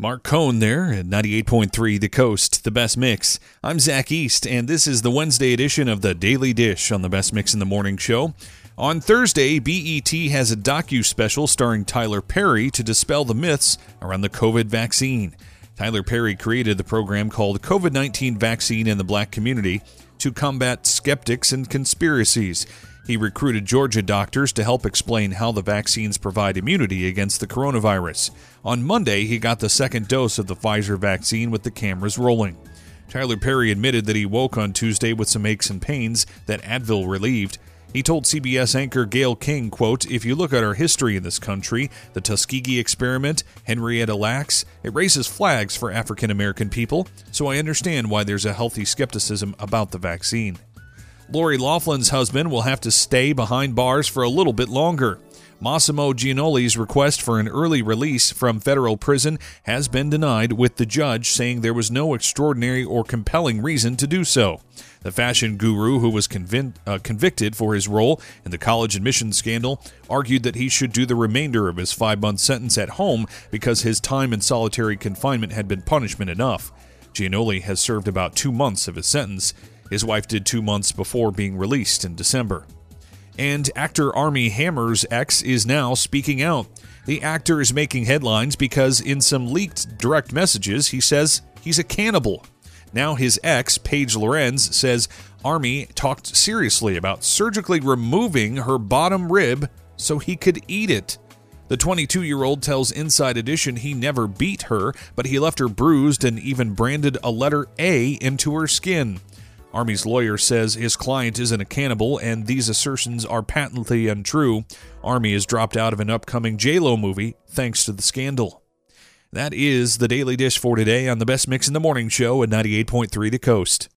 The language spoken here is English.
Mark Cohn there at 98.3 The Coast, the best mix. I'm Zach East, and this is the Wednesday edition of the Daily Dish on the Best Mix in the Morning show. On Thursday, BET has a docu-special starring Tyler Perry to dispel the myths around the COVID vaccine. Tyler Perry created the program called COVID-19 Vaccine in the Black Community to combat skeptics and conspiracies. He recruited Georgia doctors to help explain how the vaccines provide immunity against the coronavirus. On Monday, he got the second dose of the Pfizer vaccine with the cameras rolling. Tyler Perry admitted that he woke on Tuesday with some aches and pains that Advil relieved. He told CBS anchor Gayle King, quote, "If you look at our history in this country, the Tuskegee experiment, Henrietta Lacks, it raises flags for African American people, so I understand why there's a healthy skepticism about the vaccine." Lori Loughlin's husband will have to stay behind bars for a little bit longer. Massimo Gianoli's request for an early release from federal prison has been denied, with the judge saying there was no extraordinary or compelling reason to do so. The fashion guru, who was convicted for his role in the college admissions scandal, argued that he should do the remainder of his 5-month sentence at home because his time in solitary confinement had been punishment enough. Gianoli has served about 2 months of his sentence. His wife did 2 months before being released in December. And actor Armie Hammer's ex is now speaking out. The actor is making headlines because in some leaked direct messages, he says he's a cannibal. Now his ex, Paige Lorenz, says Armie talked seriously about surgically removing her bottom rib so he could eat it. The 22-year-old tells Inside Edition he never beat her, but he left her bruised and even branded a letter A into her skin. Armie's lawyer says his client isn't a cannibal, and these assertions are patently untrue. Armie has dropped out of an upcoming J-Lo movie thanks to the scandal. That is the Daily Dish for today on the Best Mix in the Morning show at 98.3 The Coast.